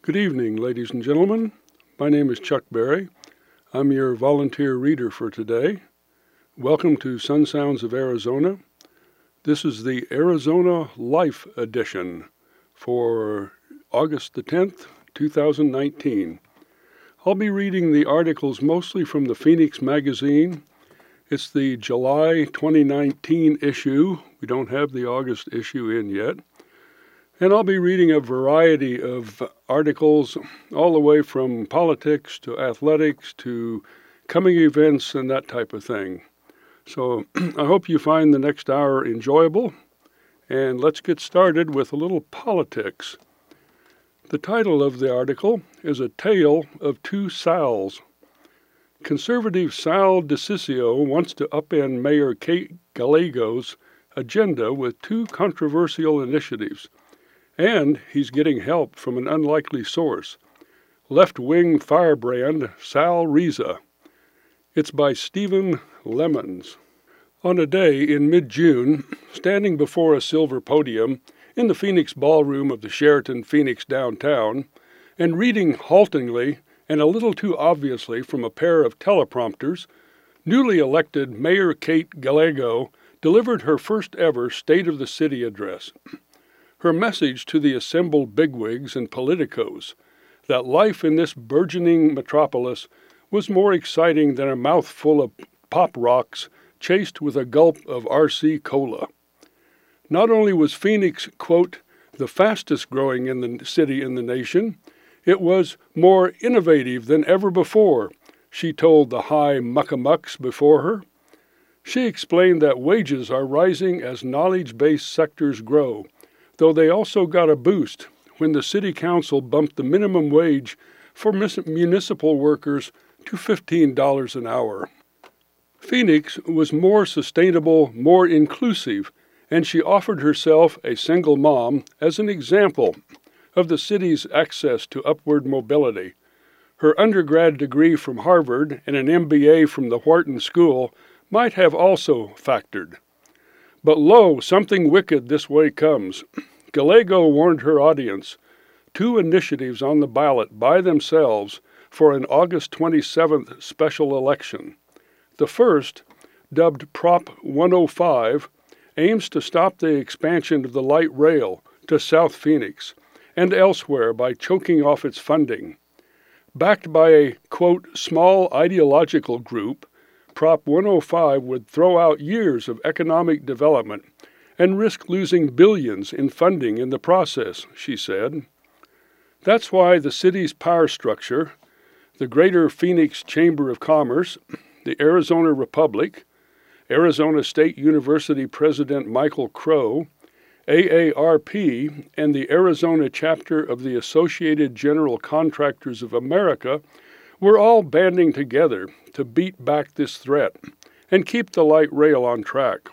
Good evening, ladies and gentlemen. My name is Chuck Berry. I'm your volunteer reader for today. Welcome to Sun Sounds of Arizona. This is the Arizona Life edition for August the 10th, 2019. I'll be reading the articles mostly from the Phoenix Magazine. It's the July 2019 issue. We don't have the August issue in yet. And I'll be reading a variety of articles all the way from politics to athletics to coming events and that type of thing. So I hope you find the next hour enjoyable. And let's get started with a little politics. The title of the article is A Tale of Two Sals. Conservative Sal DiCiccio wants to upend Mayor Kate Gallego's agenda with two controversial initiatives. And he's getting help from an unlikely source, left-wing firebrand Sal Riza. It's by Stephen Lemons. On a day in mid-June, standing before a silver podium in the Phoenix ballroom of the Sheraton Phoenix downtown, and reading haltingly and a little too obviously from a pair of teleprompters, newly elected Mayor Kate Gallego delivered her first-ever State of the City address. Her message to the assembled bigwigs and politicos, that life in this burgeoning metropolis was more exciting than a mouthful of pop rocks chased with a gulp of RC Cola. Not only was Phoenix, quote, the fastest growing in the city in the nation, it was more innovative than ever before, she told the high muckamucks before her. She explained that wages are rising as knowledge-based sectors grow, though they also got a boost when the City Council bumped the minimum wage for municipal workers to $15 an hour. Phoenix was more sustainable, more inclusive, and she offered herself, a single mom, as an example of the city's access to upward mobility. Her undergrad degree from Harvard and an MBA from the Wharton School might have also factored. But lo, something wicked this way comes. Gallego warned her audience, two initiatives on the ballot by themselves for an August 27th special election. The first, dubbed Prop 105, aims to stop the expansion of the light rail to South Phoenix and elsewhere by choking off its funding. Backed by a, quote, small ideological group, Prop 105 would throw out years of economic development and risk losing billions in funding in the process, she said. That's why the city's power structure, the Greater Phoenix Chamber of Commerce, the Arizona Republic, Arizona State University President Michael Crow, AARP, and the Arizona chapter of the Associated General Contractors of America were all banding together to beat back this threat and keep the light rail on track.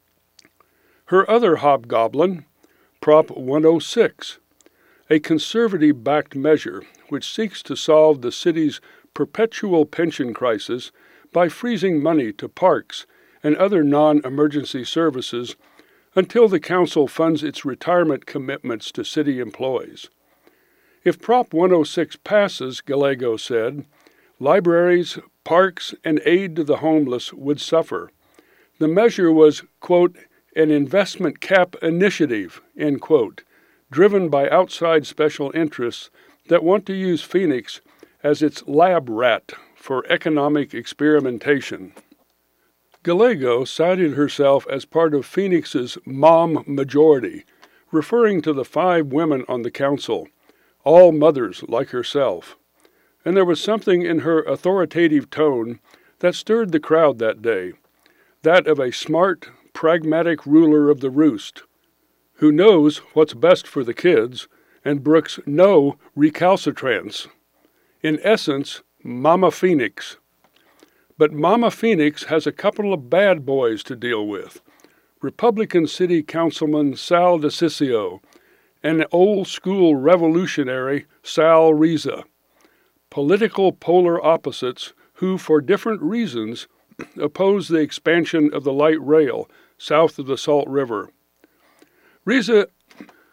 Her other hobgoblin, Prop 106, a conservative-backed measure which seeks to solve the city's perpetual pension crisis by freezing money to parks and other non-emergency services until the council funds its retirement commitments to city employees. If Prop 106 passes, Gallego said, libraries, parks, and aid to the homeless would suffer. The measure was, quote, an investment cap initiative, end quote, driven by outside special interests that want to use Phoenix as its lab rat for economic experimentation. Gallego cited herself as part of Phoenix's mom majority, referring to the 5 women on the council, all mothers like herself. And there was something in her authoritative tone that stirred the crowd that day, that of a smart, pragmatic ruler of the roost, who knows what's best for the kids and brooks no recalcitrance. In essence, Mama Phoenix. But Mama Phoenix has a couple of bad boys to deal with. Republican City Councilman Sal DiCiccio and old-school revolutionary Sal Riza. Political polar opposites who, for different reasons, oppose the expansion of the light rail south of the Salt River. Riza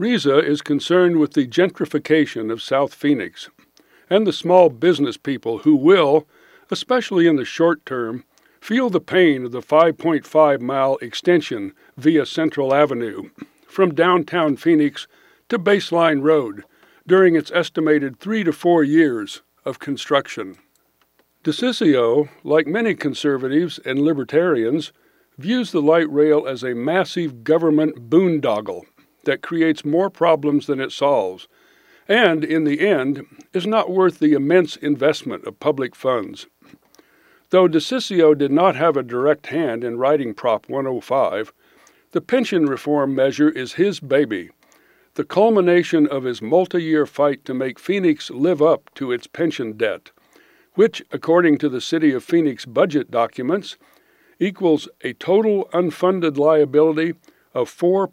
RISA is concerned with the gentrification of South Phoenix and the small business people who will, especially in the short term, feel the pain of the 5.5-mile extension via Central Avenue from downtown Phoenix to Baseline Road during its estimated 3 to 4 years of construction. DeCiccio, like many conservatives and libertarians, views the light rail as a massive government boondoggle that creates more problems than it solves, and, in the end, is not worth the immense investment of public funds. Though DeCiccio did not have a direct hand in writing Prop 105, the pension reform measure is his baby, the culmination of his multi-year fight to make Phoenix live up to its pension debt, which, according to the City of Phoenix budget documents, equals a total unfunded liability of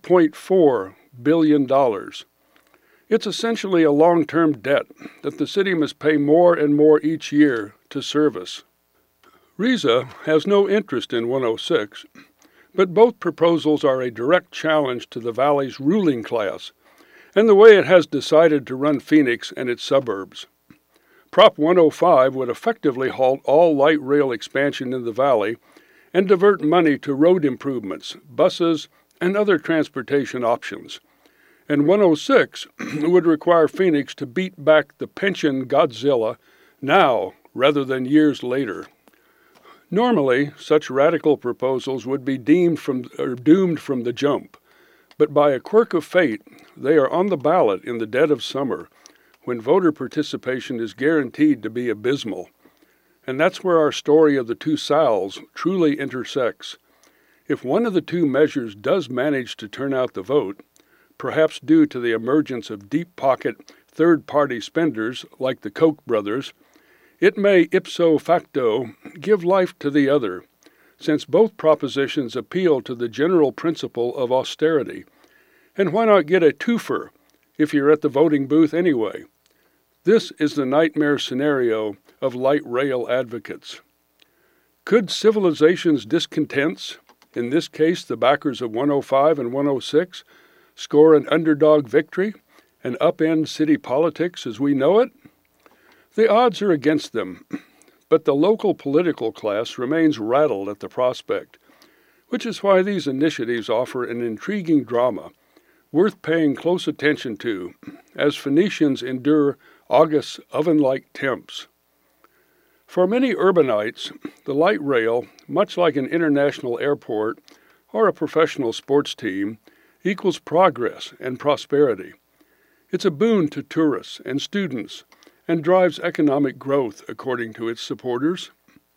$4.4 billion. It's essentially a long-term debt that the city must pay more and more each year to service. RISA has no interest in 106, but both proposals are a direct challenge to the Valley's ruling class and the way it has decided to run Phoenix and its suburbs. Prop 105 would effectively halt all light rail expansion in the Valley and divert money to road improvements, buses, and other transportation options. And 106 would require Phoenix to beat back the pension Godzilla now rather than years later. Normally, such radical proposals would be doomed from the jump, but by a quirk of fate, they are on the ballot in the dead of summer, when voter participation is guaranteed to be abysmal. And that's where our story of the two Sals truly intersects. If one of the two measures does manage to turn out the vote, perhaps due to the emergence of deep-pocket third-party spenders like the Koch brothers, it may ipso facto give life to the other, since both propositions appeal to the general principle of austerity. And why not get a twofer if you're at the voting booth anyway? This is the nightmare scenario of light rail advocates. Could civilization's discontents, in this case the backers of 105 and 106, score an underdog victory and upend city politics as we know it? The odds are against them, but the local political class remains rattled at the prospect, which is why these initiatives offer an intriguing drama worth paying close attention to as Phoenicians endure August's oven-like temps. For many urbanites, the light rail, much like an international airport or a professional sports team, equals progress and prosperity. It's a boon to tourists and students and drives economic growth, according to its supporters.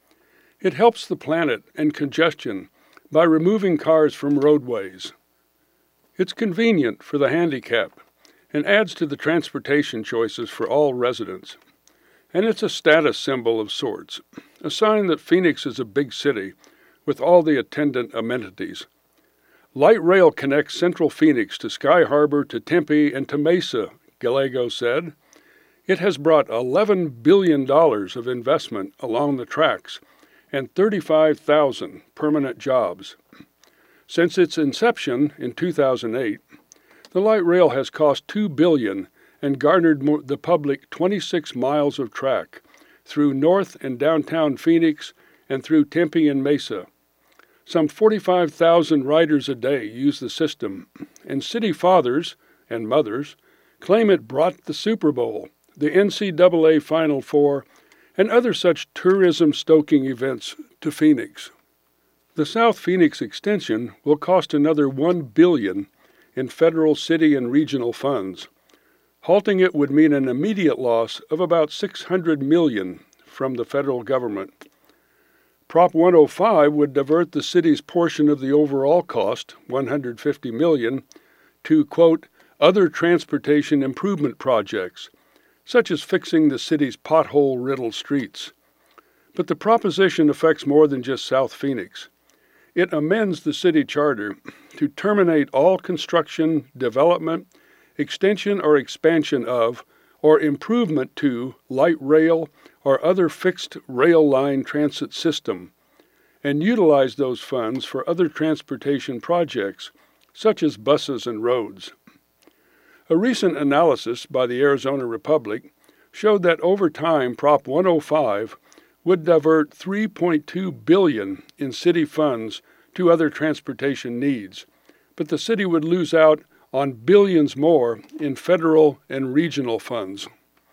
It helps the planet and congestion by removing cars from roadways. It's convenient for the handicapped and adds to the transportation choices for all residents. And it's a status symbol of sorts, a sign that Phoenix is a big city with all the attendant amenities. Light rail connects central Phoenix to Sky Harbor, to Tempe, and to Mesa, Gallego said. It has brought $11 billion of investment along the tracks and 35,000 permanent jobs. Since its inception in 2008, the light rail has cost $2 billion and garnered the public 26 miles of track through North and downtown Phoenix and through Tempe and Mesa. Some 45,000 riders a day use the system, and city fathers and mothers claim it brought the Super Bowl, the NCAA Final Four, and other such tourism-stoking events to Phoenix. The South Phoenix extension will cost another $1 billion in federal, city, and regional funds. Halting it would mean an immediate loss of about $600 million from the federal government. Prop 105 would divert the city's portion of the overall cost, $150 million, to, quote, other transportation improvement projects, such as fixing the city's pothole-riddled streets. But the proposition affects more than just South Phoenix. It amends the city charter to terminate all construction, development, extension or expansion of, or improvement to light rail or other fixed rail line transit system, and utilize those funds for other transportation projects, such as buses and roads. A recent analysis by the Arizona Republic showed that over time Prop 105 would divert $3.2 billion in city funds to other transportation needs, but the city would lose out on billions more in federal and regional funds.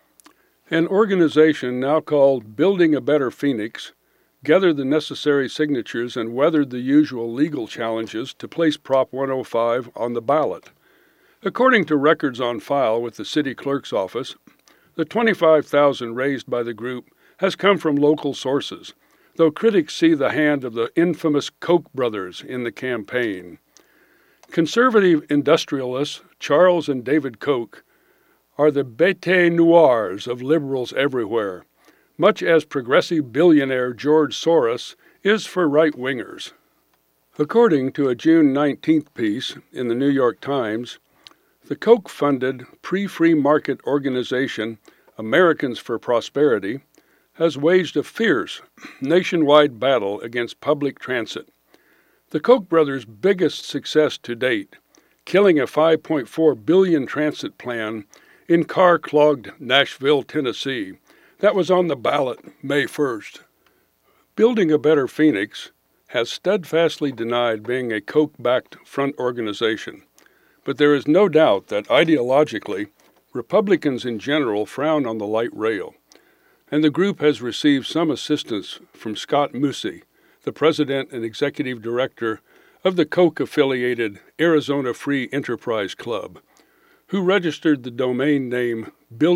An organization now called Building a Better Phoenix gathered the necessary signatures and weathered the usual legal challenges to place Prop 105 on the ballot. According to records on file with the city clerk's office, the $25,000 raised by the group has come from local sources, though critics see the hand of the infamous Koch brothers in the campaign. Conservative industrialists Charles and David Koch are the bêtes noires of liberals everywhere, much as progressive billionaire George Soros is for right-wingers. According to a June 19th piece in the New York Times, the Koch-funded pre-free market organization Americans for Prosperity has waged a fierce nationwide battle against public transit. The Koch brothers' biggest success to date, killing a $5.4 billion transit plan in car-clogged Nashville, Tennessee, that was on the ballot May 1st. Building a Better Phoenix has steadfastly denied being a Koch-backed front organization, but there is no doubt that ideologically, Republicans in general frown on the light rail, and the group has received some assistance from Scott Musi, the president and executive director of the Koch-affiliated Arizona Free Enterprise Club, who registered the domain name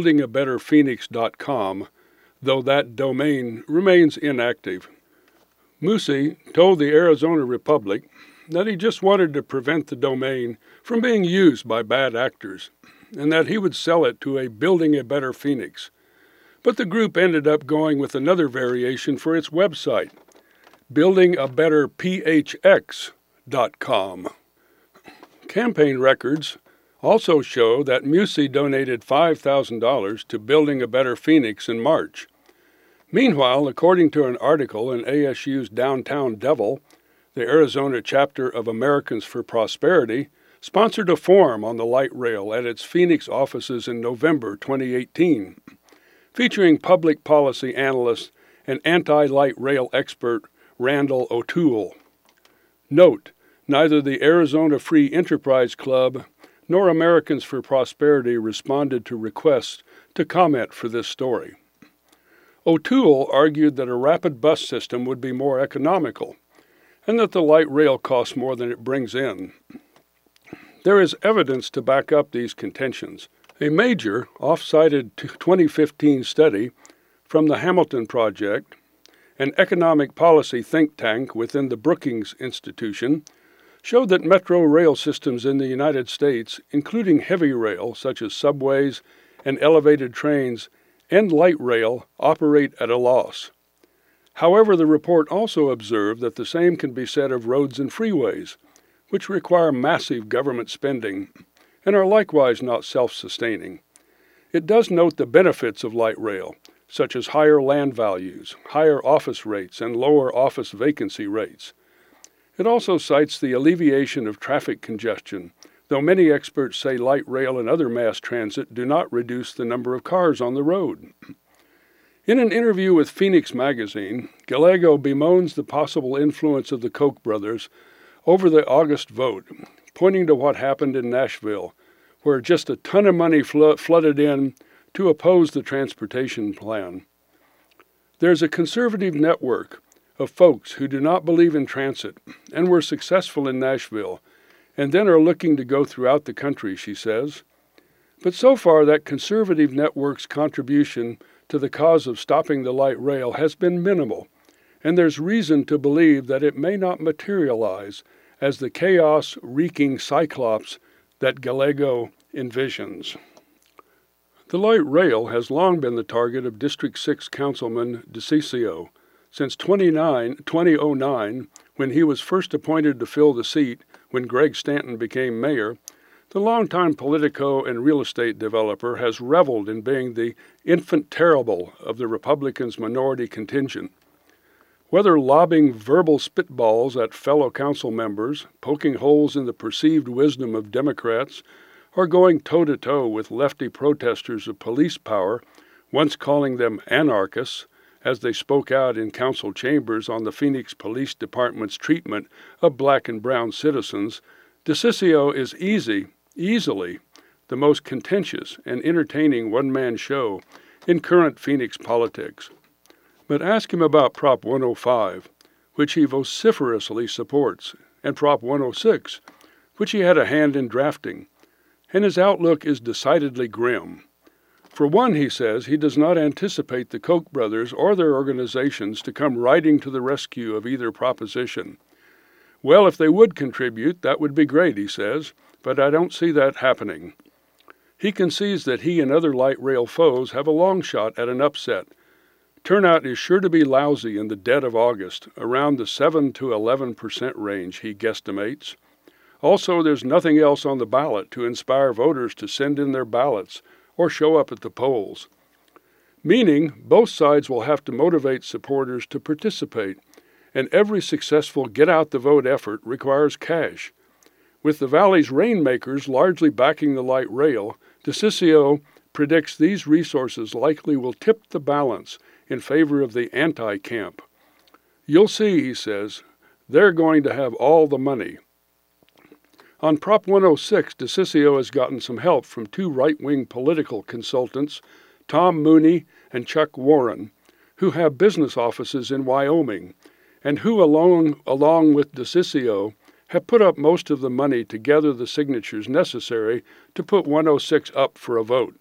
buildingabetterphoenix.com, though that domain remains inactive. Musi told the Arizona Republic that he just wanted to prevent the domain from being used by bad actors, and that he would sell it to a Building a Better Phoenix. But the group ended up going with another variation for its website, buildingabetterphx.com. Campaign records also show that Musi donated $5,000 to Building a Better Phoenix in March. Meanwhile, according to an article in ASU's Downtown Devil, the Arizona chapter of Americans for Prosperity sponsored a forum on the light rail at its Phoenix offices in November 2018, featuring public policy analyst and anti-light rail expert Randall O'Toole. Note, neither the Arizona Free Enterprise Club nor Americans for Prosperity responded to requests to comment for this story. O'Toole argued that a rapid bus system would be more economical, and that the light rail costs more than it brings in. There is evidence to back up these contentions. A major, off-cited 2015 study from the Hamilton Project, an economic policy think tank within the Brookings Institution, showed that metro rail systems in the United States, including heavy rail such as subways and elevated trains, and light rail, operate at a loss. However, the report also observed that the same can be said of roads and freeways, which require massive government spending and are likewise not self-sustaining. It does note the benefits of light rail, such as higher land values, higher office rates, and lower office vacancy rates. It also cites the alleviation of traffic congestion, though many experts say light rail and other mass transit do not reduce the number of cars on the road. In an interview with Phoenix Magazine, Gallego bemoans the possible influence of the Koch brothers over the August vote, pointing to what happened in Nashville, where just a ton of money flooded in to oppose the transportation plan. There's a conservative network of folks who do not believe in transit and were successful in Nashville, and then are looking to go throughout the country, she says. But so far that conservative network's contribution to the cause of stopping the light rail has been minimal, and there's reason to believe that it may not materialize as the chaos-wreaking cyclops that Gallego envisions. The light rail has long been the target of District 6 Councilman DeCiccio. Since 2009, when he was first appointed to fill the seat when Greg Stanton became mayor, the longtime Politico and real estate developer has reveled in being the infant terrible of the Republicans' minority contingent. Whether lobbing verbal spitballs at fellow council members, poking holes in the perceived wisdom of Democrats, or going toe-to-toe with lefty protesters of police power, once calling them anarchists, as they spoke out in council chambers on the Phoenix Police Department's treatment of black and brown citizens, DeCiccio is easily the most contentious and entertaining one-man show in current Phoenix politics. But ask him about Prop 105, which he vociferously supports, and Prop 106, which he had a hand in drafting, and his outlook is decidedly grim. For one, he says, he does not anticipate the Koch brothers or their organizations to come riding to the rescue of either proposition. Well, if they would contribute, that would be great, he says, but I don't see that happening. He concedes that he and other light rail foes have a long shot at an upset. Turnout is sure to be lousy in the dead of August, around the 7 to 11% range, he guesstimates. Also, there's nothing else on the ballot to inspire voters to send in their ballots or show up at the polls. Meaning, both sides will have to motivate supporters to participate, and every successful get-out-the-vote effort requires cash. With the Valley's rainmakers largely backing the light rail, DeCiccio predicts these resources likely will tip the balance in favor of the anti-camp. You'll see, he says, they're going to have all the money. On Prop 106, DeCiccio has gotten some help from two right-wing political consultants, Tom Mooney and Chuck Warren, who have business offices in Wyoming, and who, along with DeCiccio, have put up most of the money to gather the signatures necessary to put 106 up for a vote.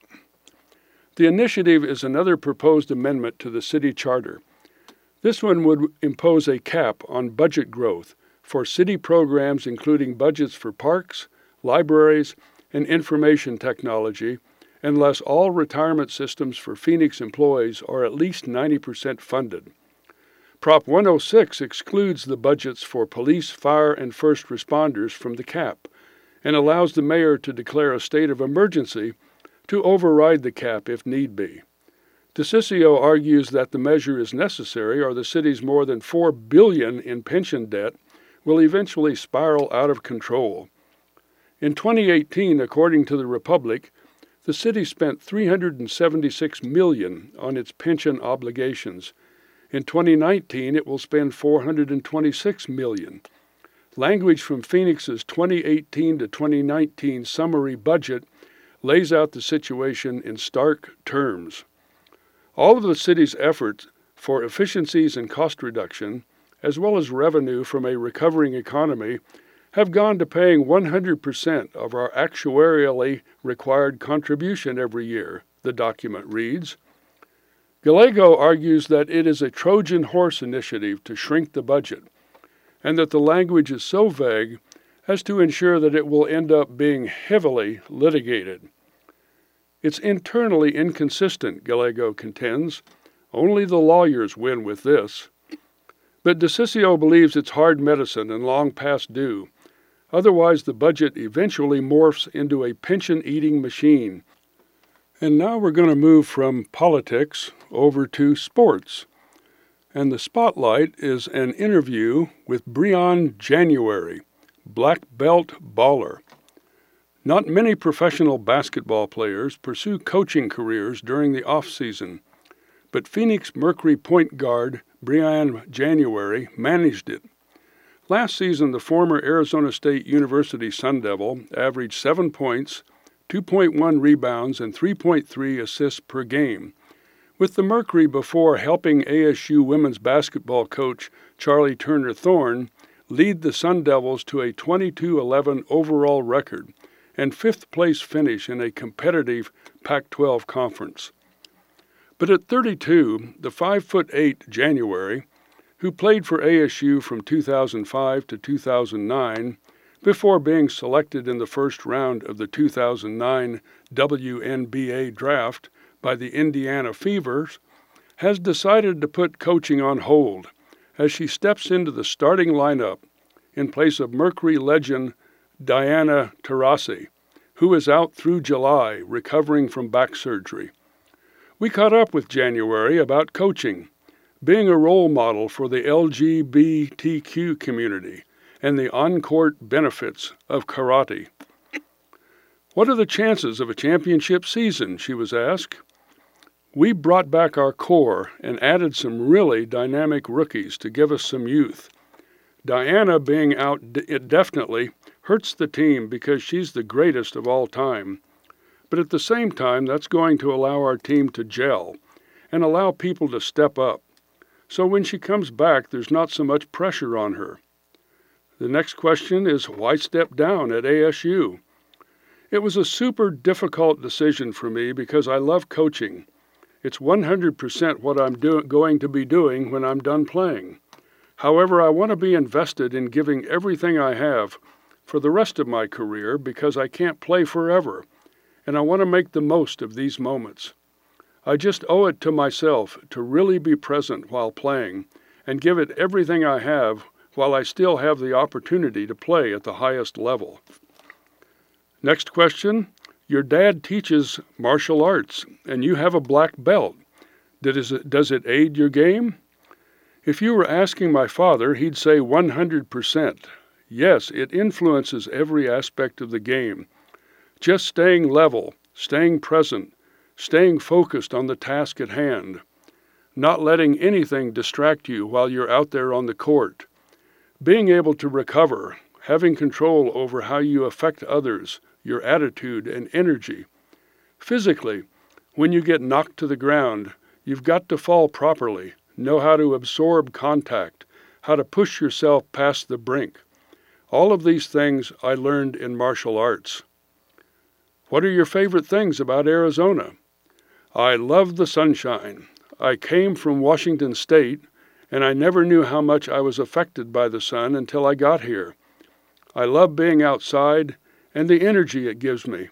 The initiative is another proposed amendment to the city charter. This one would impose a cap on budget growth for city programs including budgets for parks, libraries, and information technology, unless all retirement systems for Phoenix employees are at least 90% funded. Prop 106 excludes the budgets for police, fire, and first responders from the cap, and allows the mayor to declare a state of emergency to override the cap if need be. DeCiccio argues that the measure is necessary or the city's more than $4 billion in pension debt will eventually spiral out of control. In 2018, according to the Republic, the city spent $376 million on its pension obligations. In 2019, it will spend $426 million. Language from Phoenix's 2018 to 2019 summary budget lays out the situation in stark terms. All of the city's efforts for efficiencies and cost reduction, as well as revenue from a recovering economy, have gone to paying 100% of our actuarially required contribution every year, the document reads. Gallego argues that it is a Trojan horse initiative to shrink the budget, and that the language is so vague as to ensure that it will end up being heavily litigated. It's internally inconsistent, Gallego contends. Only the lawyers win with this. But DeCiccio believes it's hard medicine and long past due. Otherwise, the budget eventually morphs into a pension-eating machine. And now we're going to move from politics over to sports. And the spotlight is an interview with Briann January, black belt baller. Not many professional basketball players pursue coaching careers during the off-season, but Phoenix Mercury point guard Briann January managed it. Last season, the former Arizona State University Sun Devil averaged 7 points, 2.1 rebounds, and 3.3 assists per game, with the Mercury before helping ASU women's basketball coach Charlie Turner Thorne lead the Sun Devils to a 22-11 overall record and fifth-place finish in a competitive Pac-12 conference. But at 32, the 5'8" January, who played for ASU from 2005 to 2009, before being selected in the first round of the 2009 WNBA draft by the Indiana Fevers, has decided to put coaching on hold as she steps into the starting lineup in place of Mercury legend Diana Taurasi, who is out through July recovering from back surgery. We caught up with January about coaching, being a role model for the LGBTQ community, and the on-court benefits of karate. "What are the chances of a championship season?" she was asked. "We brought back our core and added some really dynamic rookies to give us some youth. Diana being out indefinitely hurts the team because she's the greatest of all time. But at the same time, that's going to allow our team to gel and allow people to step up. So when she comes back, there's not so much pressure on her." The next question is, why step down at ASU? It was a super difficult decision for me because I love coaching. It's 100% what I'm going to be doing when I'm done playing. However, I want to be invested in giving everything I have for the rest of my career because I can't play forever, and I want to make the most of these moments. I just owe it to myself to really be present while playing and give it everything I have while I still have the opportunity to play at the highest level. Next question. Your dad teaches martial arts, and you have a black belt. Does it aid your game? If you were asking my father, he'd say 100%. Yes, it influences every aspect of the game. Just staying level, staying present, staying focused on the task at hand, not letting anything distract you while you're out there on the court, being able to recover, having control over how you affect others, your attitude and energy. Physically, when you get knocked to the ground, you've got to fall properly, know how to absorb contact, how to push yourself past the brink. All of these things I learned in martial arts. What are your favorite things about Arizona? I love the sunshine. I came from Washington State, and I never knew how much I was affected by the sun until I got here. I love being outside and the energy it gives me.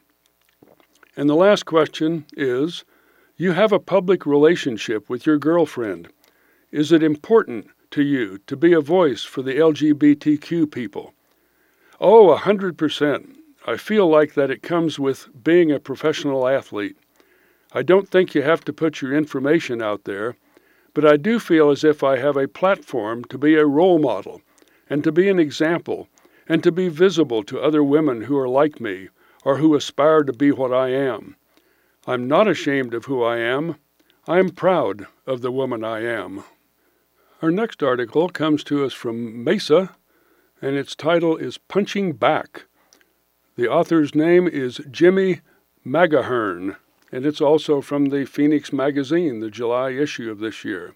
And the last question is, you have a public relationship with your girlfriend. Is it important to you to be a voice for the LGBTQ people? Oh, 100%. I feel like that it comes with being a professional athlete. I don't think you have to put your information out there, but I do feel as if I have a platform to be a role model and to be an example and to be visible to other women who are like me or who aspire to be what I am. I'm not ashamed of who I am. I'm proud of the woman I am. Our next article comes to us from Mesa, and its title is Punching Back. The author's name is Jimmy Magahern, and it's also from the Phoenix Magazine, the July issue of this year.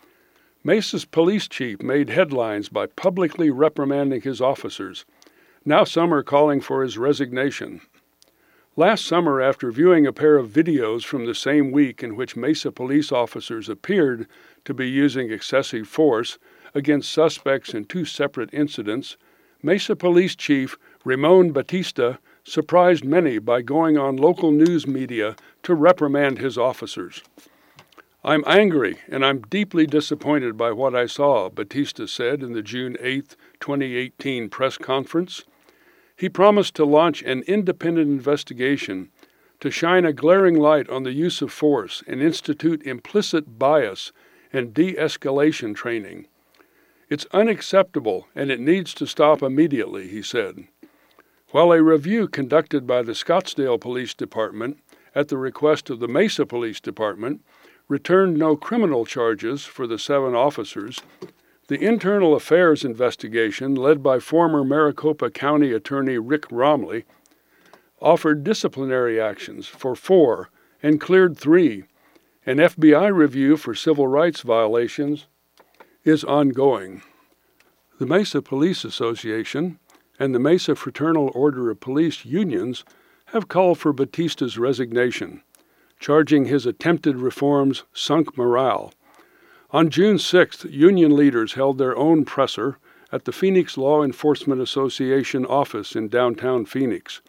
Mesa's police chief made headlines by publicly reprimanding his officers. Now some are calling for his resignation. Last summer, after viewing a pair of videos from the same week in which Mesa police officers appeared to be using excessive force against suspects in two separate incidents, Mesa Police Chief Ramon Batista surprised many by going on local news media to reprimand his officers. "I'm angry and I'm deeply disappointed by what I saw," Batista said in the June 8, 2018 press conference. He promised to launch an independent investigation to shine a glaring light on the use of force and institute implicit bias and de-escalation training. "It's unacceptable and it needs to stop immediately," he said. While a review conducted by the Scottsdale Police Department at the request of the Mesa Police Department returned no criminal charges for the 7 officers, the internal affairs investigation led by former Maricopa County Attorney Rick Romley offered disciplinary actions for 4 and cleared 3. An FBI review for civil rights violations is ongoing. The Mesa Police Association and the Mesa Fraternal Order of Police unions have called for Batista's resignation, charging his attempted reforms sunk morale. On June 6th, union leaders held their own presser at the Phoenix Law Enforcement Association office in downtown Phoenix.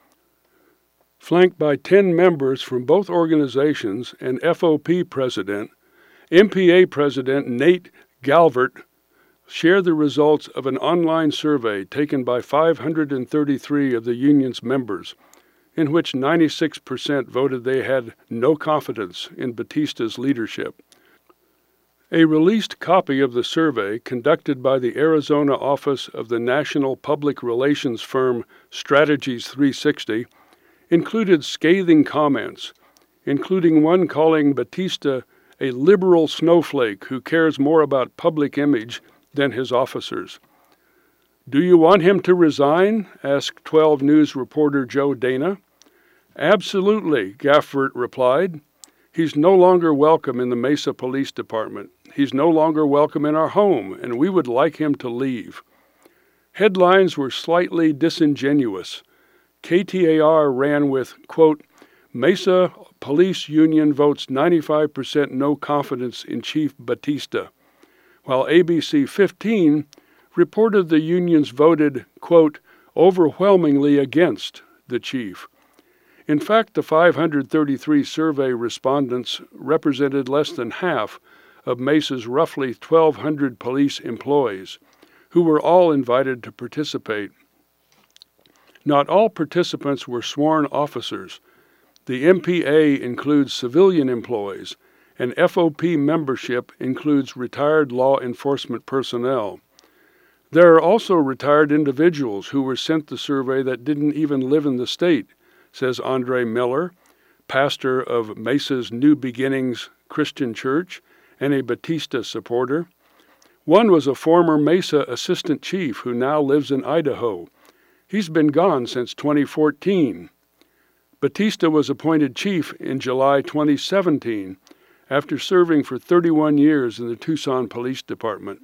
Flanked by 10 members from both organizations and FOP President, MPA President Nate Galvert shared the results of an online survey taken by 533 of the union's members, in which 96% voted they had no confidence in Batista's leadership. A released copy of the survey, conducted by the Arizona office of the national public relations firm Strategies 360, included scathing comments, including one calling Batista a liberal snowflake who cares more about public image than his officers. "Do you want him to resign?" asked 12 News reporter Joe Dana. "Absolutely," Gaffert replied. "He's no longer welcome in the Mesa Police Department. He's no longer welcome in our home, and we would like him to leave." Headlines were slightly disingenuous. KTAR ran with, quote, "Mesa Police Union votes 95% no confidence in Chief Batista," while ABC 15 reported the unions voted, quote, "overwhelmingly against the chief." In fact, the 533 survey respondents represented less than half of Mesa's roughly 1,200 police employees, who were all invited to participate. Not all participants were sworn officers. The MPA includes civilian employees, and FOP membership includes retired law enforcement personnel. There are also retired individuals who were sent the survey that didn't even live in the state, says Andre Miller, pastor of Mesa's New Beginnings Christian Church and a Batista supporter. One was a former Mesa assistant chief who now lives in Idaho. He's been gone since 2014. Batista was appointed chief in July 2017 after serving for 31 years in the Tucson Police Department.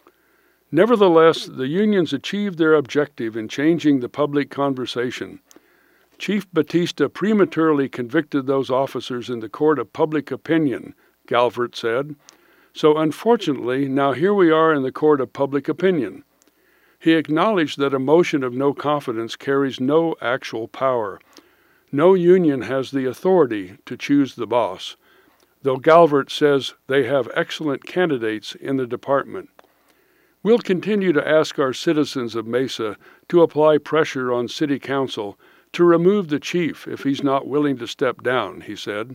Nevertheless, the unions achieved their objective in changing the public conversation. Chief Batista prematurely convicted those officers in the court of public opinion, Galvert said. So unfortunately, now here we are in the court of public opinion. He acknowledged that a motion of no confidence carries no actual power. No union has the authority to choose the boss, though Galvert says they have excellent candidates in the department. We'll continue to ask our citizens of Mesa to apply pressure on City Council to remove the chief if he's not willing to step down, he said.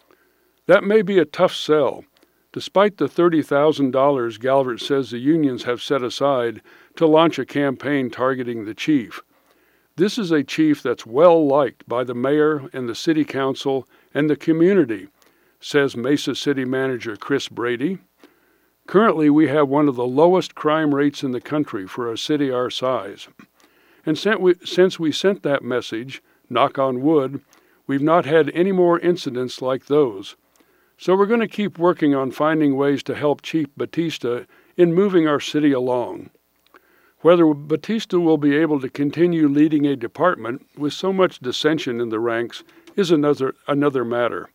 That may be a tough sell, despite the $30,000 Galvert says the unions have set aside to launch a campaign targeting the chief. This is a chief that's well liked by the mayor and the city council and the community, says Mesa City Manager Chris Brady. Currently, we have one of the lowest crime rates in the country for a city our size. And since we sent that message, knock on wood, we've not had any more incidents like those. So we're going to keep working on finding ways to help Chief Batista in moving our city along. Whether Batista will be able to continue leading a department with so much dissension in the ranks is another matter.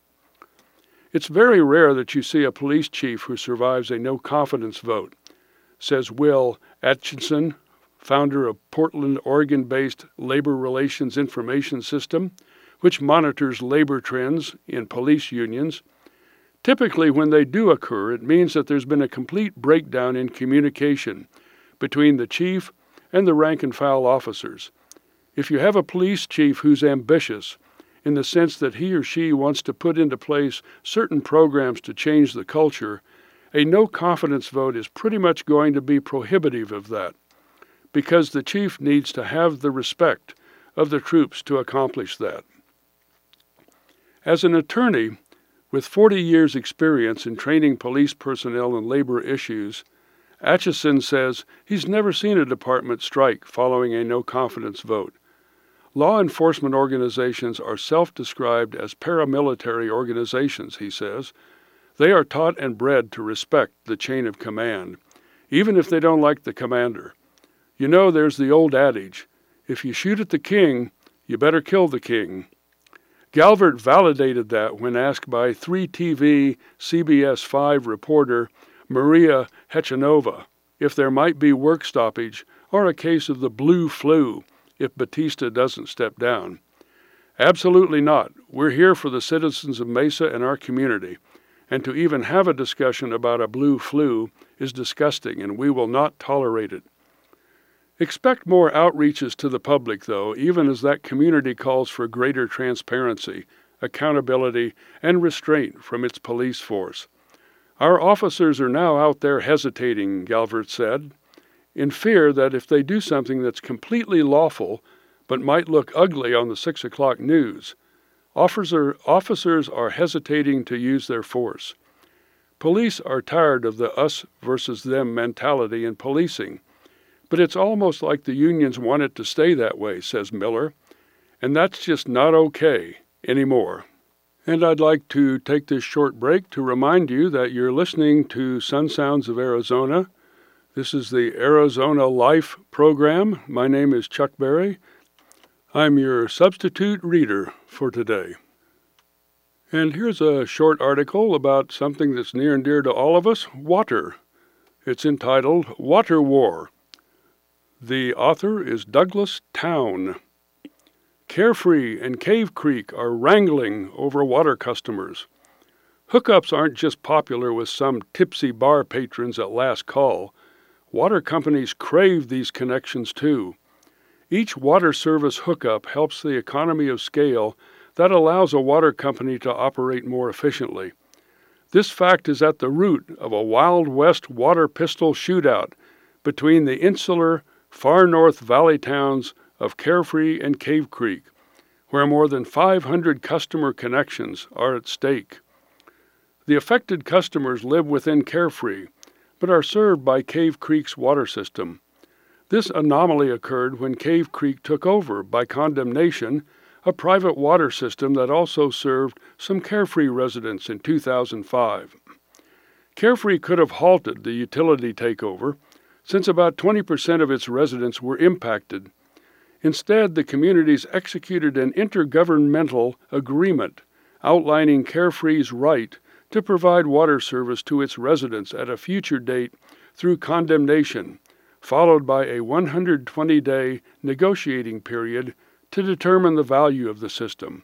It's very rare that you see a police chief who survives a no-confidence vote, says Will Atchison, founder of Portland, Oregon-based Labor Relations Information System, which monitors labor trends in police unions. Typically, when they do occur, it means that there's been a complete breakdown in communication between the chief and the rank-and-file officers. If you have a police chief who's ambitious, in the sense that he or she wants to put into place certain programs to change the culture, a no-confidence vote is pretty much going to be prohibitive of that, because the chief needs to have the respect of the troops to accomplish that. As an attorney with 40 years' experience in training police personnel in labor issues, Atchison says he's never seen a department strike following a no-confidence vote. Law enforcement organizations are self-described as paramilitary organizations, he says. They are taught and bred to respect the chain of command, even if they don't like the commander. You know, there's the old adage, if you shoot at the king, you better kill the king. Galvert validated that when asked by 3TV CBS 5 reporter Maria Hechanova if there might be work stoppage or a case of the blue flu if Batista doesn't step down. Absolutely not. We're here for the citizens of Mesa and our community, and to even have a discussion about a blue flu is disgusting, and we will not tolerate it. Expect more outreaches to the public, though, even as that community calls for greater transparency, accountability, and restraint from its police force. Our officers are now out there hesitating, Galvert said, in fear that if they do something that's completely lawful, but might look ugly on the 6 o'clock news. Officers are hesitating to use their force. Police are tired of the us versus them mentality in policing, but it's almost like the unions want it to stay that way, says Miller, and that's just not okay anymore. And I'd like to take this short break to remind you that you're listening to Sun Sounds of Arizona. This is the Arizona Life program. My name is Chuck Berry. I'm your substitute reader for today. And here's a short article about something that's near and dear to all of us, water. It's entitled Water War. The author is Douglas Town. Carefree and Cave Creek are wrangling over water customers. Hookups aren't just popular with some tipsy bar patrons at last call. Water companies crave these connections too. Each water service hookup helps the economy of scale that allows a water company to operate more efficiently. This fact is at the root of a Wild West water pistol shootout between the insular, far north valley towns of Carefree and Cave Creek, where more than 500 customer connections are at stake. The affected customers live within Carefree, but are served by Cave Creek's water system. This anomaly occurred when Cave Creek took over, by condemnation, a private water system that also served some Carefree residents in 2005. Carefree could have halted the utility takeover, since about 20% of its residents were impacted. Instead, the communities executed an intergovernmental agreement outlining Carefree's right to provide water service to its residents at a future date through condemnation, followed by a 120-day negotiating period to determine the value of the system.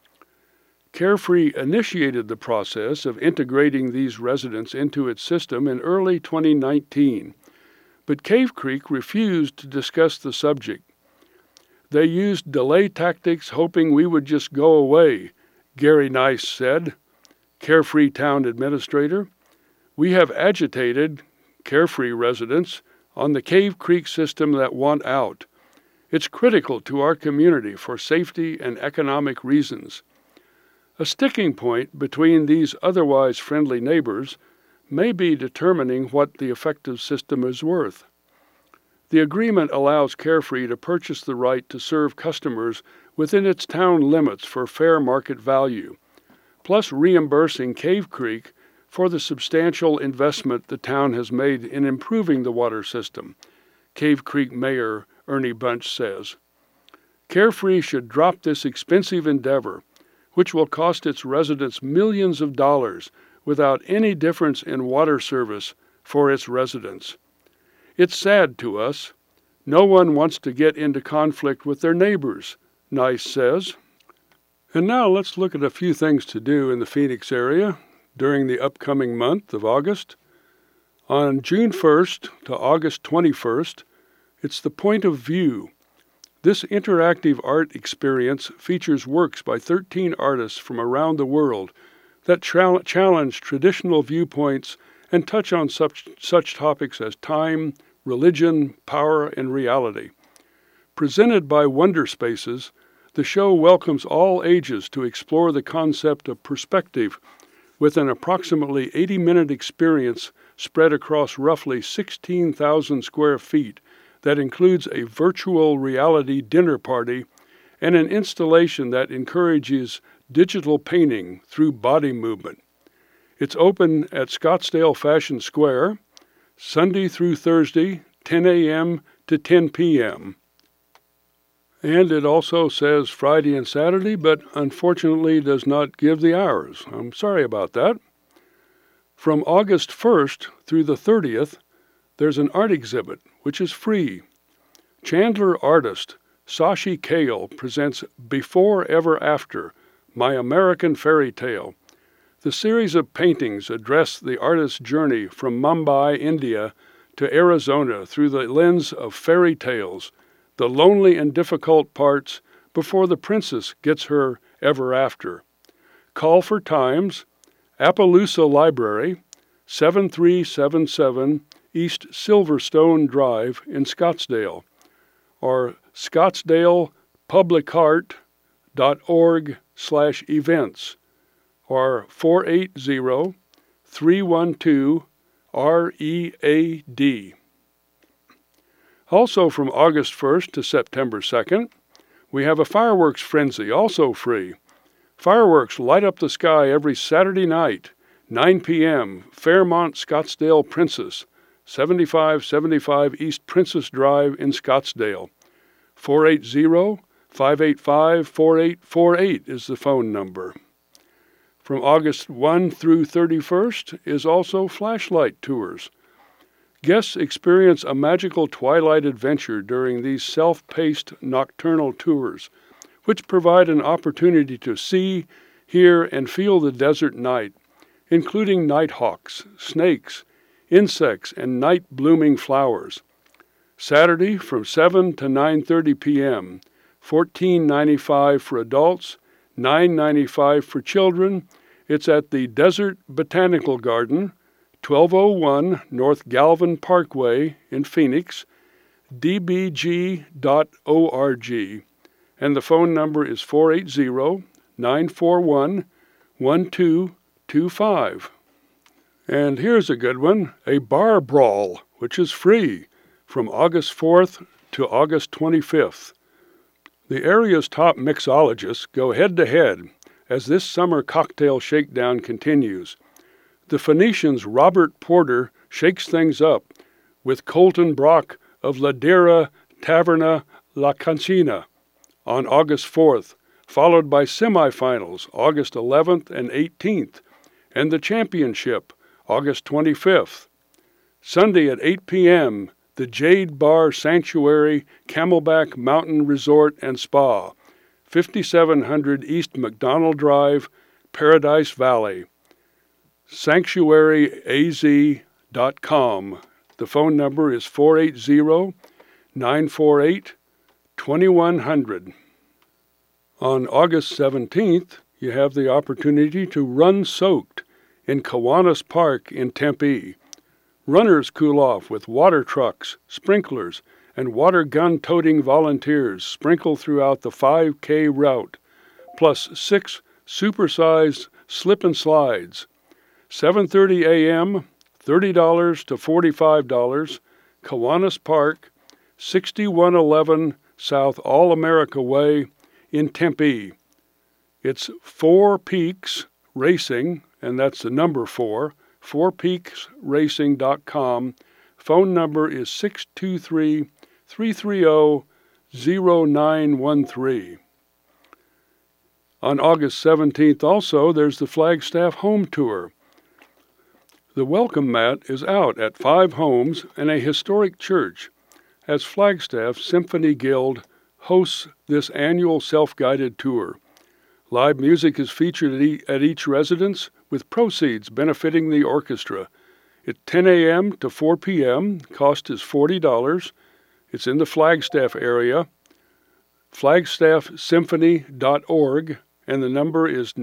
Carefree initiated the process of integrating these residents into its system in early 2019, but Cave Creek refused to discuss the subject. They used delay tactics hoping we would just go away, Gary Nice said, Carefree Town Administrator. We have agitated Carefree residents on the Cave Creek system that want out. It's critical to our community for safety and economic reasons. A sticking point between these otherwise friendly neighbors may be determining what the effective system is worth. The agreement allows Carefree to purchase the right to serve customers within its town limits for fair market value, plus reimbursing Cave Creek for the substantial investment the town has made in improving the water system, Cave Creek Mayor Ernie Bunch says. Carefree should drop this expensive endeavor, which will cost its residents millions of dollars without any difference in water service for its residents. It's sad to us. No one wants to get into conflict with their neighbors, Nice says. And now let's look at a few things to do in the Phoenix area during the upcoming month of August. On June 1st to August 21st, it's the Point of View. This interactive art experience features works by 13 artists from around the world that challenge traditional viewpoints and touch on such topics as time, religion, power, and reality. Presented by Wonder Spaces, the show welcomes all ages to explore the concept of perspective with an approximately 80-minute experience spread across roughly 16,000 square feet that includes a virtual reality dinner party and an installation that encourages digital painting through body movement. It's open at Scottsdale Fashion Square, Sunday through Thursday, 10 a.m. to 10 p.m. And it also says Friday and Saturday, but unfortunately does not give the hours. I'm sorry about that. From August 1st through the 30th, there's an art exhibit, which is free. Chandler artist Sashi Kale presents Before Ever After, My American Fairy Tale. The series of paintings address the artist's journey from Mumbai, India, to Arizona through the lens of fairy tales, the lonely and difficult parts before the princess gets her ever after. Call for times, Appaloosa Library, 7377 East Silverstone Drive in Scottsdale, or Scottsdale publicheart.org/events or 480-312-READ. Also from August 1st to September 2nd, we have a fireworks frenzy, also free. Fireworks light up the sky every Saturday night, 9 p.m., Fairmont Scottsdale Princess, 7575 East Princess Drive in Scottsdale. 480-585-4848 is the phone number. From August 1 through 31st is also flashlight tours. Guests experience a magical twilight adventure during these self-paced nocturnal tours, which provide an opportunity to see, hear, and feel the desert night, including nighthawks, snakes, insects, and night-blooming flowers. Saturday from 7 to 9:30 p.m., $14.95 for adults, $9.95 for children. It's at the Desert Botanical Garden, 1201 North Galvin Parkway in Phoenix, dbg.org, and the phone number is 480-941-1225. And here's a good one, a bar brawl, which is free, from August 4th to August 25th. The area's top mixologists go head-to-head as this summer cocktail shakedown continues. The Phoenician's Robert Porter shakes things up with Colton Brock of Ladera Taverna La Cancina on August 4th, followed by semifinals August 11th and 18th, and the championship August 25th. Sunday at 8 p.m., the Jade Bar Sanctuary Camelback Mountain Resort and Spa, 5700 East McDonald Drive, Paradise Valley. sanctuaryaz.com. The phone number is 480-948-2100. On August 17th, you have the opportunity to run soaked in Kiwanis Park in Tempe. Runners cool off with water trucks, sprinklers, and water gun-toting volunteers sprinkled throughout the 5K route, plus 6 supersized slip and slides. 7:30 a.m., $30 to $45, Kiwanis Park, 6111 South All-America Way in Tempe. It's Four Peaks Racing, and that's the number 4, fourpeaksracing.com. Phone number is 623-330-0913. On August 17th also, there's the Flagstaff Home Tour. The welcome mat is out at 5 homes and a historic church as Flagstaff Symphony Guild hosts this annual self-guided tour. Live music is featured at each residence, with proceeds benefiting the orchestra. At 10 a.m. to 4 p.m., cost is $40. It's in the Flagstaff area. flagstaffsymphony.org, and the number is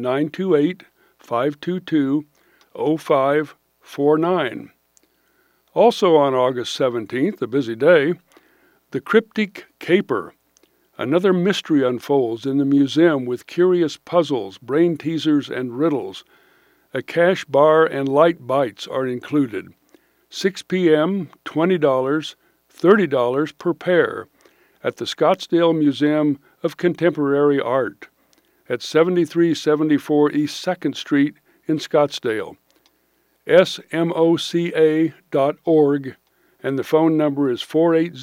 928-522-0549. Also on August 17th, a busy day, the Cryptic Caper. Another mystery unfolds in the museum with curious puzzles, brain teasers, and riddles. A cash bar and light bites are included. 6 p.m., $20, $30 per pair at the Scottsdale Museum of Contemporary Art at 7374 East 2nd Street in Scottsdale. smoca.org, and the phone number is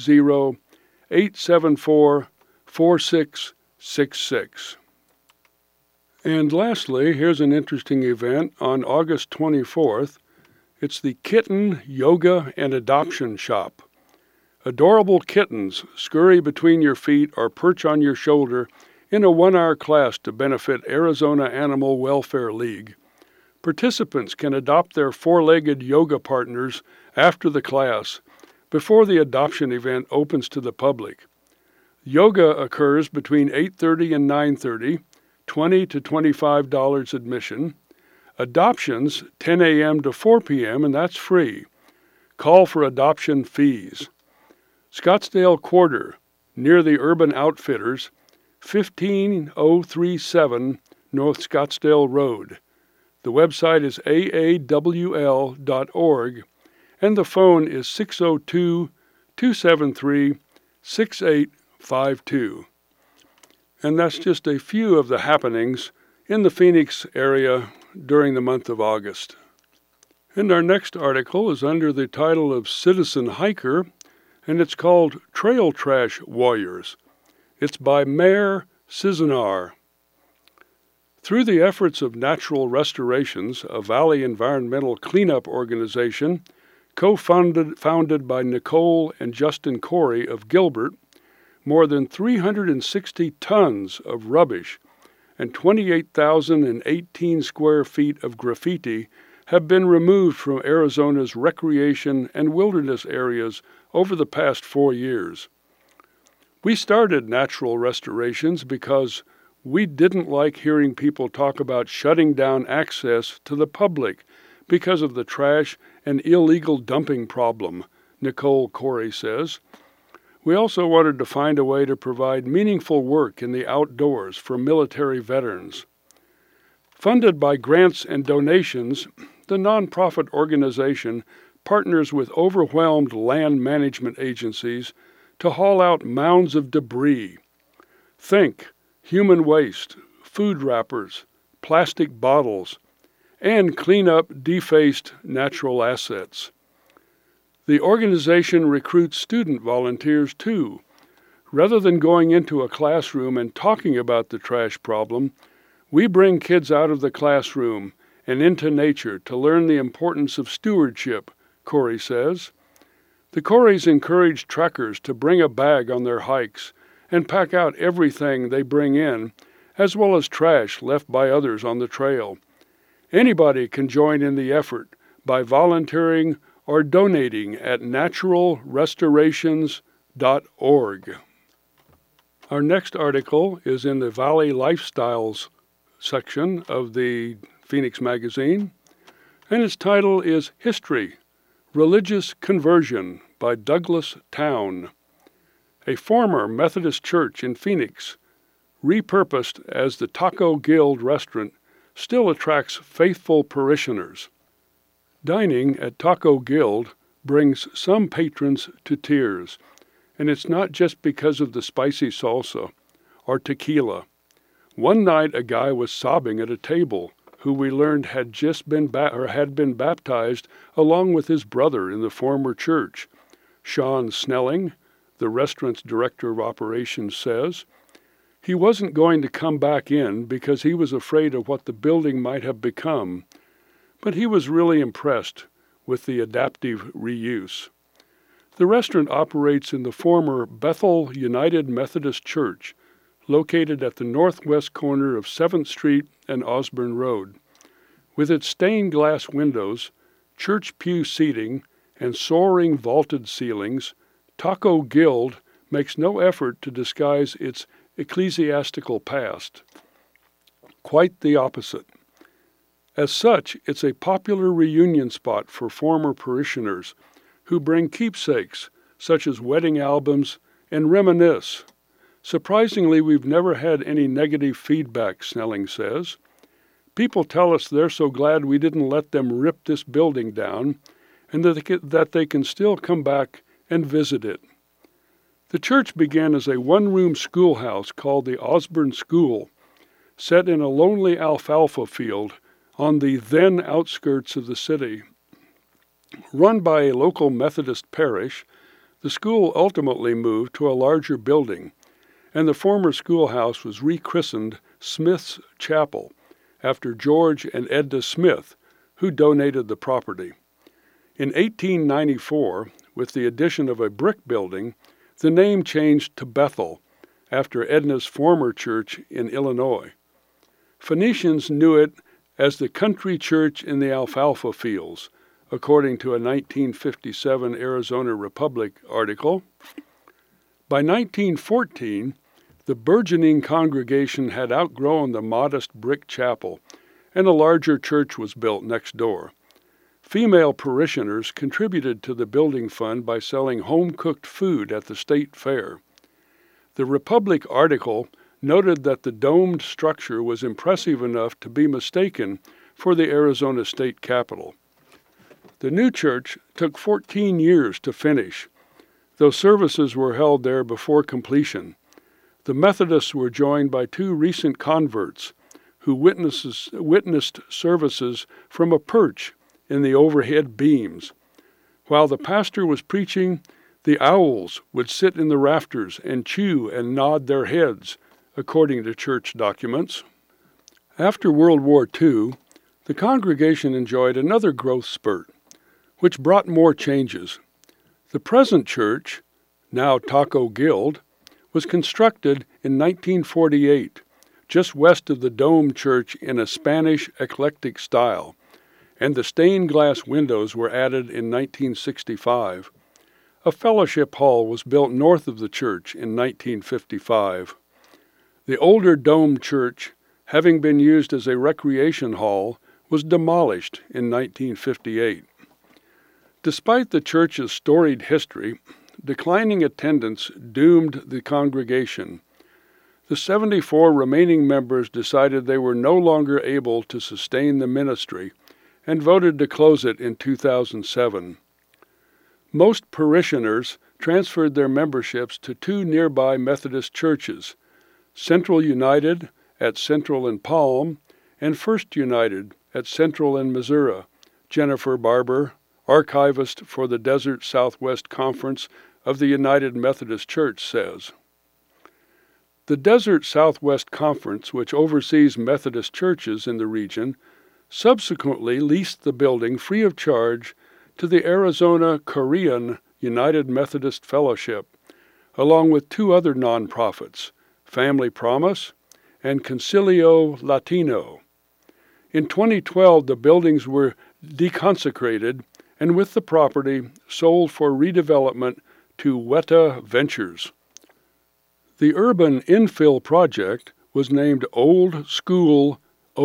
480-874-4666. And lastly, here's an interesting event on August 24th. It's the Kitten Yoga and Adoption Shop. Adorable kittens scurry between your feet or perch on your shoulder in a 1-hour class to benefit Arizona Animal Welfare League. Participants can adopt their 4-legged yoga partners after the class, before the adoption event opens to the public. Yoga occurs between 8:30 and 9:30, $20 to $25 admission. Adoptions, 10 a.m. to 4 p.m., and that's free. Call for adoption fees. Scottsdale Quarter, near the Urban Outfitters, 15037 North Scottsdale Road. The website is aawl.org, and the phone is 602-273-6852. And that's just a few of the happenings in the Phoenix area during the month of August. And our next article is under the title of Citizen Hiker, and it's called Trail Trash Warriors. It's by Mayor Cizanar. Through the efforts of Natural Restorations, a Valley environmental cleanup organization, founded by Nicole and Justin Corey of Gilbert, more than 360 tons of rubbish and 28,018 square feet of graffiti have been removed from Arizona's recreation and wilderness areas over the past 4 years. We started Natural Restorations because we didn't like hearing people talk about shutting down access to the public because of the trash and illegal dumping problem, Nicole Corey says. We also wanted to find a way to provide meaningful work in the outdoors for military veterans. Funded by grants and donations, the nonprofit organization partners with overwhelmed land management agencies to haul out mounds of debris. Think human waste, food wrappers, plastic bottles, and clean up defaced natural assets. The organization recruits student volunteers too. Rather than going into a classroom and talking about the trash problem, we bring kids out of the classroom and into nature to learn the importance of stewardship, Corey says. The Coreys encourage trekkers to bring a bag on their hikes and pack out everything they bring in, as well as trash left by others on the trail. Anybody can join in the effort by volunteering or donating at naturalrestorations.org. Our next article is in the Valley Lifestyles section of the Phoenix Magazine, and its title is History, Religious Conversion by Douglas Town. A former Methodist church in Phoenix, repurposed as the Taco Guild restaurant, still attracts faithful parishioners. Dining at Taco Guild brings some patrons to tears, and it's not just because of the spicy salsa or tequila. One night a guy was sobbing at a table who we learned had been baptized along with his brother in the former church. Sean Snelling, the restaurant's director of operations, says he wasn't going to come back in because he was afraid of what the building might have become, but he was really impressed with the adaptive reuse. The restaurant operates in the former Bethel United Methodist Church, located at the northwest corner of 7th Street and Osborne Road. With its stained glass windows, church pew seating, and soaring vaulted ceilings, Taco Guild makes no effort to disguise its ecclesiastical past. Quite the opposite. As such, it's a popular reunion spot for former parishioners who bring keepsakes, such as wedding albums, and reminisce. Surprisingly, we've never had any negative feedback, Snelling says. People tell us they're so glad we didn't let them rip this building down, and that they can still come back and visit it. The church began as a one-room schoolhouse called the Osborne School, set in a lonely alfalfa field on the then outskirts of the city. Run by a local Methodist parish, the school ultimately moved to a larger building, and the former schoolhouse was rechristened Smith's Chapel, after George and Edna Smith, who donated the property. In 1894, with the addition of a brick building, the name changed to Bethel, after Edna's former church in Illinois. Phoenicians knew it as the country church in the alfalfa fields, according to a 1957 Arizona Republic article. By 1914, the burgeoning congregation had outgrown the modest brick chapel, and a larger church was built next door. Female parishioners contributed to the building fund by selling home-cooked food at the state fair. The Republic article noted that the domed structure was impressive enough to be mistaken for the Arizona State Capitol. The new church took 14 years to finish, though services were held there before completion. The Methodists were joined by 2 recent converts who witnessed services from a perch in the overhead beams. While the pastor was preaching, the owls would sit in the rafters and chew and nod their heads, according to church documents. After World War II, the congregation enjoyed another growth spurt, which brought more changes. The present church, now Taco Guild, was constructed in 1948, just west of the Dome Church in a Spanish eclectic style, and the stained glass windows were added in 1965. A fellowship hall was built north of the church in 1955. The older Dome Church, having been used as a recreation hall, was demolished in 1958. Despite the church's storied history, declining attendance doomed the congregation. The 74 remaining members decided they were no longer able to sustain the ministry and voted to close it in 2007. Most parishioners transferred their memberships to 2 nearby Methodist churches, Central United at Central and Palm and First United at Central and Missouri. Jennifer Barber, archivist for the Desert Southwest Conference of the United Methodist Church, says. The Desert Southwest Conference, which oversees Methodist churches in the region, subsequently leased the building free of charge to the Arizona Korean United Methodist Fellowship, along with 2 other nonprofits, Family Promise and Concilio Latino. In 2012, the buildings were deconsecrated and with the property sold for redevelopment to Weta Ventures. The urban infill project was named Old School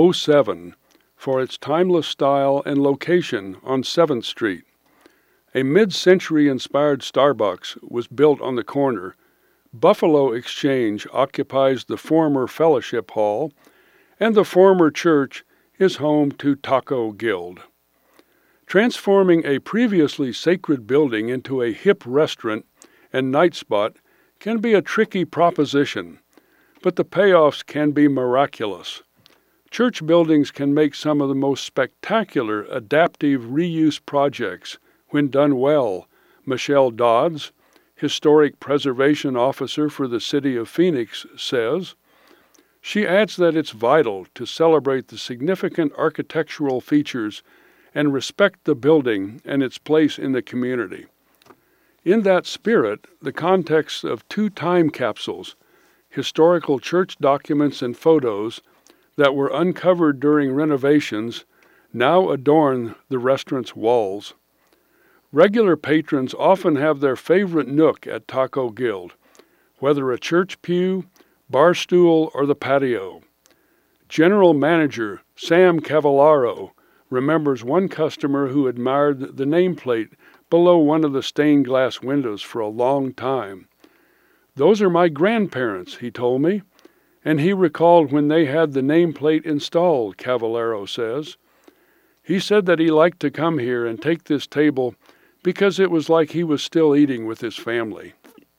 07 for its timeless style and location on 7th Street. A mid-century inspired Starbucks was built on the corner. Buffalo Exchange occupies the former Fellowship Hall, and the former church is home to Taco Guild. Transforming a previously sacred building into a hip restaurant and night spot can be a tricky proposition, but the payoffs can be miraculous. Church buildings can make some of the most spectacular adaptive reuse projects when done well, Michelle Dodds, Historic Preservation Officer for the City of Phoenix, says. She adds that it's vital to celebrate the significant architectural features and respect the building and its place in the community. In that spirit, the context of 2 time capsules, historical church documents and photos that were uncovered during renovations, now adorn the restaurant's walls. Regular patrons often have their favorite nook at Taco Guild, whether a church pew, bar stool, or the patio. General Manager Sam Cavallaro remembers one customer who admired the nameplate below one of the stained glass windows for a long time. "Those are my grandparents," he told me, and he recalled when they had the nameplate installed, Cavallaro says. He said that he liked to come here and take this table because it was like he was still eating with his family.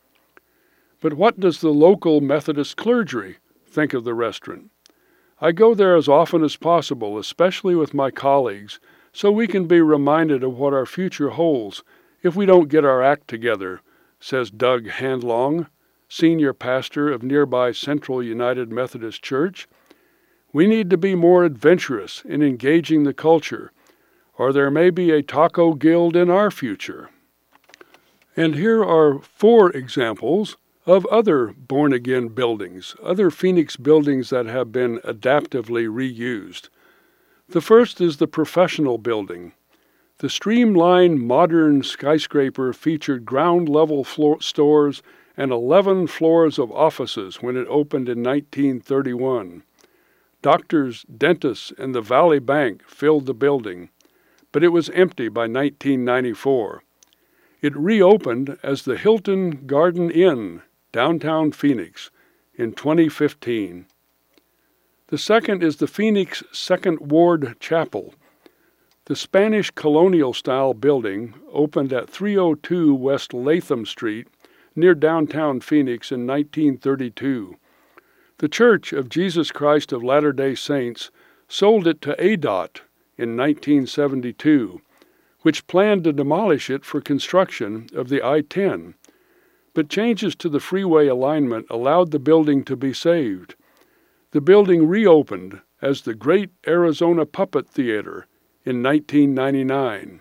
But what does the local Methodist clergy think of the restaurant? I go there as often as possible, especially with my colleagues, so we can be reminded of what our future holds if we don't get our act together, says Doug Handlong, senior pastor of nearby Central United Methodist Church. We need to be more adventurous in engaging the culture, or there may be a Taco Guild in our future. And here are 4 examples of other born-again buildings, other Phoenix buildings that have been adaptively reused. The first is the Professional Building. The streamlined modern skyscraper featured ground-level stores and 11 floors of offices when it opened in 1931. Doctors, dentists, and the Valley Bank filled the building, but it was empty by 1994. It reopened as the Hilton Garden Inn, downtown Phoenix, in 2015. The second is the Phoenix Second Ward Chapel. The Spanish colonial-style building opened at 302 West Latham Street near downtown Phoenix in 1932. The Church of Jesus Christ of Latter-day Saints sold it to ADOT in 1972, which planned to demolish it for construction of the I-10, but changes to the freeway alignment allowed the building to be saved. The building reopened as the Great Arizona Puppet Theater in 1999.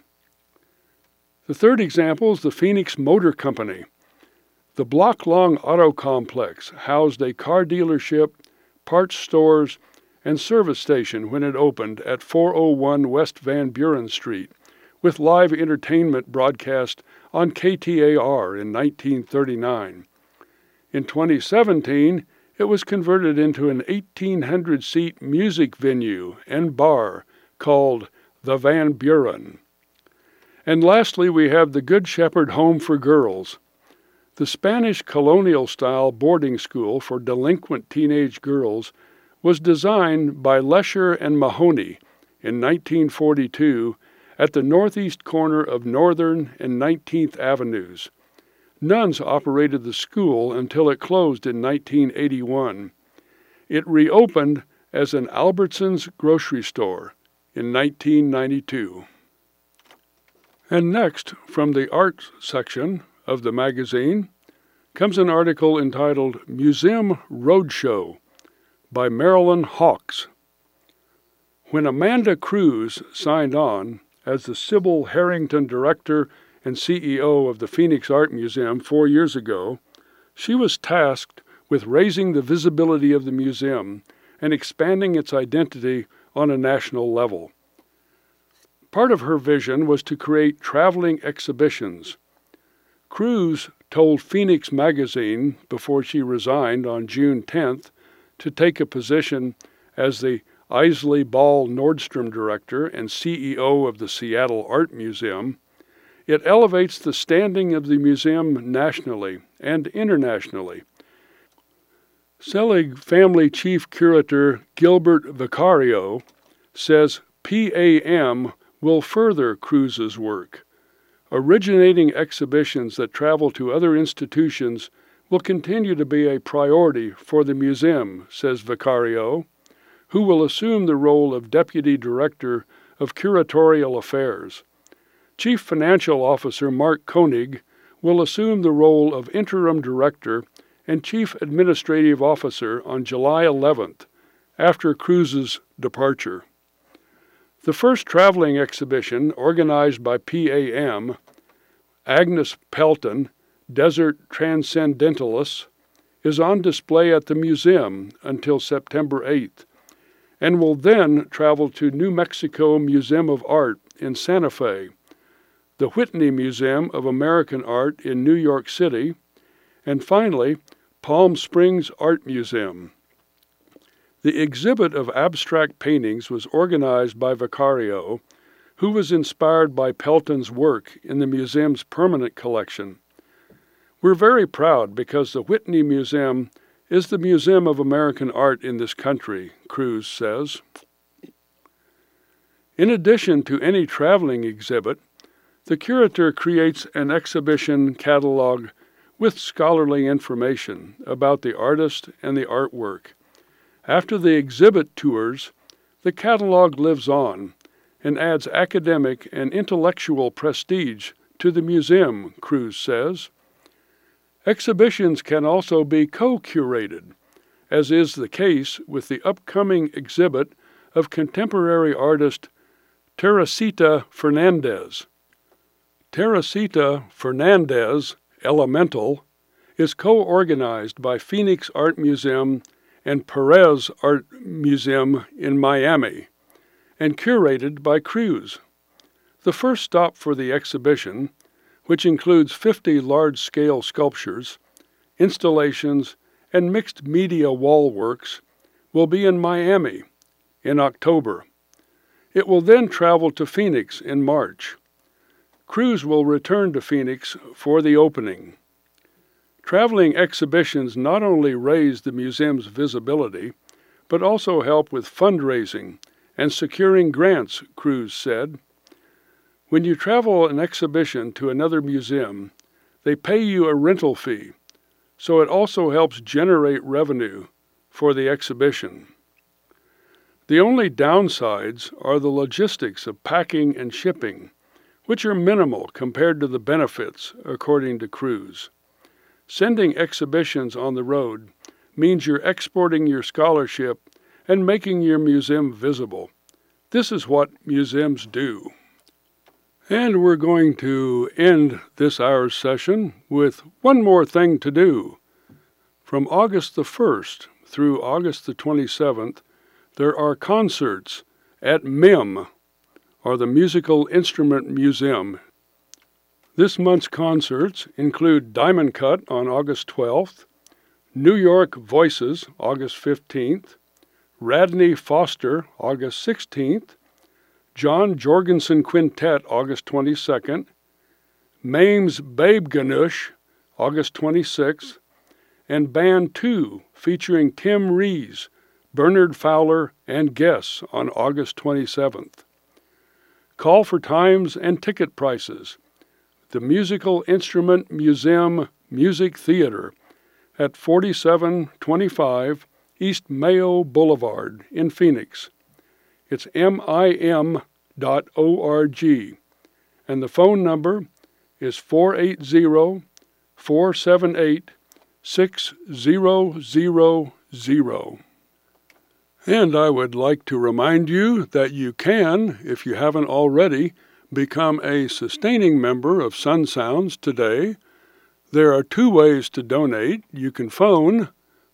The third example is the Phoenix Motor Company. The block-long auto complex housed a car dealership, parts stores, and service station when it opened at 401 West Van Buren Street, with live entertainment broadcast on KTAR in 1939. In 2017, it was converted into an 1,800-seat music venue and bar called the Van Buren. And lastly, we have the Good Shepherd Home for Girls. The Spanish colonial-style boarding school for delinquent teenage girls was designed by Lesher and Mahoney in 1942 at the northeast corner of Northern and 19th Avenues. Nuns operated the school until it closed in 1981. It reopened as an Albertsons grocery store in 1992. And next, from the arts section of the magazine, comes an article entitled Museum Roadshow by Marilyn Hawks. When Amanda Cruz signed on as the Sybil Harrington Director and CEO of the Phoenix Art Museum 4 years ago, she was tasked with raising the visibility of the museum and expanding its identity on a national level. Part of her vision was to create traveling exhibitions. Cruz told Phoenix Magazine before she resigned on June 10th to take a position as the Isley Ball Nordstrom Director and CEO of the Seattle Art Museum. It elevates the standing of the museum nationally and internationally. Selig Family Chief Curator Gilbert Vicario says PAM will further Cruz's work. Originating exhibitions that travel to other institutions will continue to be a priority for the museum, says Vicario, who will assume the role of Deputy Director of Curatorial Affairs. Chief Financial Officer Mark Koenig will assume the role of Interim Director and Chief Administrative Officer on July 11th, after Cruz's departure. The first traveling exhibition organized by PAM, Agnes Pelton, Desert Transcendentalists, is on display at the museum until September 8th, and will then travel to New Mexico Museum of Art in Santa Fe, the Whitney Museum of American Art in New York City, and finally, Palm Springs Art Museum. The exhibit of abstract paintings was organized by Vicario, who was inspired by Pelton's work in the museum's permanent collection. We're very proud because the Whitney Museum is the Museum of American Art in this country, Cruz says. In addition to any traveling exhibit, the curator creates an exhibition catalog with scholarly information about the artist and the artwork. After the exhibit tours, the catalog lives on and adds academic and intellectual prestige to the museum, Cruz says. Exhibitions can also be co-curated, as is the case with the upcoming exhibit of contemporary artist Teresita Fernandez. Teresita Fernandez, Elemental, is co-organized by Phoenix Art Museum and Perez Art Museum in Miami, and curated by Cruz. The first stop for the exhibition, which includes 50 large-scale sculptures, installations, and mixed-media wall works, will be in Miami in October. It will then travel to Phoenix in March. Cruz will return to Phoenix for the opening. Traveling exhibitions not only raise the museum's visibility, but also help with fundraising and securing grants, Cruz said. When you travel an exhibition to another museum, they pay you a rental fee, so it also helps generate revenue for the exhibition. The only downsides are the logistics of packing and shipping, which are minimal compared to the benefits, according to Cruz. Sending exhibitions on the road means you're exporting your scholarship and making your museum visible. This is what museums do. And we're going to end this hour's session with one more thing to do. From August the 1st through August the 27th, there are concerts at MIM, or the Musical Instrument Museum. This month's concerts include Diamond Cut on August 12th, New York Voices August 15th, Radney Foster August 16th, John Jorgensen Quintet August 22nd, Mames Babe Ganoush August 26th, and Band 2 featuring Tim Rees, Bernard Fowler, and guests on August 27th. Call for times and ticket prices. The Musical Instrument Museum Music Theater at 4725 East Mayo Boulevard in Phoenix. It's MIM.org, and the phone number is 480-478-6000. And I would like to remind you that you can, if you haven't already, become a sustaining member of Sun Sounds today. There are two ways to donate. You can phone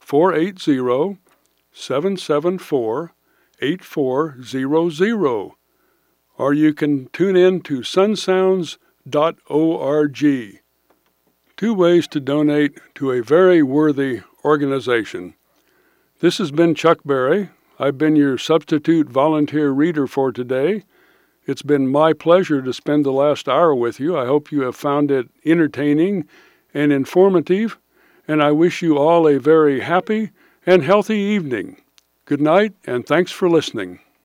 480-774-8400, or you can tune in to sunsounds.org. Two ways to donate to a very worthy organization. This has been Chuck Berry. I've been your substitute volunteer reader for today. It's been my pleasure to spend the last hour with you. I hope you have found it entertaining and informative, and I wish you all a very happy and healthy evening. Good night, and thanks for listening.